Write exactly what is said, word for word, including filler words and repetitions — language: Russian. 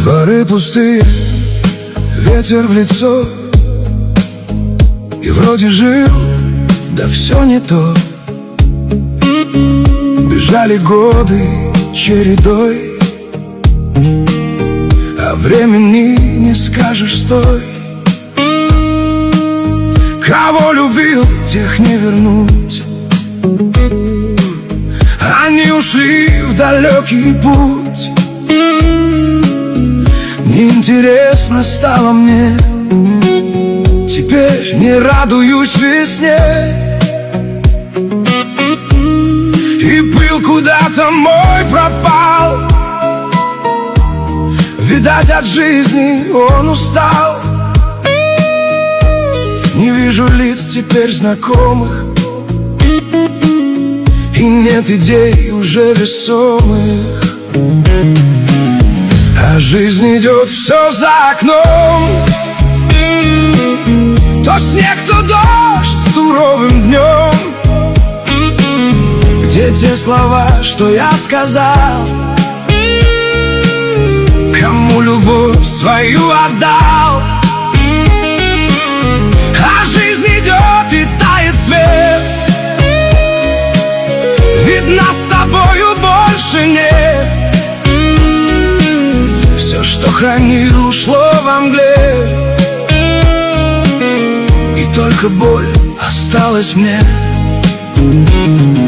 Дворы пустые, ветер в лицо, и вроде жил, да все не то. Бежали годы чередой, а времени не скажешь стой. Кого любил, тех не вернуть. Они ушли в далекий путь. Неинтересно стало мне, теперь не радуюсь весне. И пыл куда-то мой пропал, видать, от жизни он устал. Не вижу лиц теперь знакомых, и нет идей уже весомых. А жизнь идет все за окном, то снег, то дождь с суровым днем. Где те слова, что я сказал, кому любовь свою отдал? А жизнь идет и тает свет, ведь нас с тобою больше нет. Все, что хранил, ушло во мгле, и только боль осталась мне.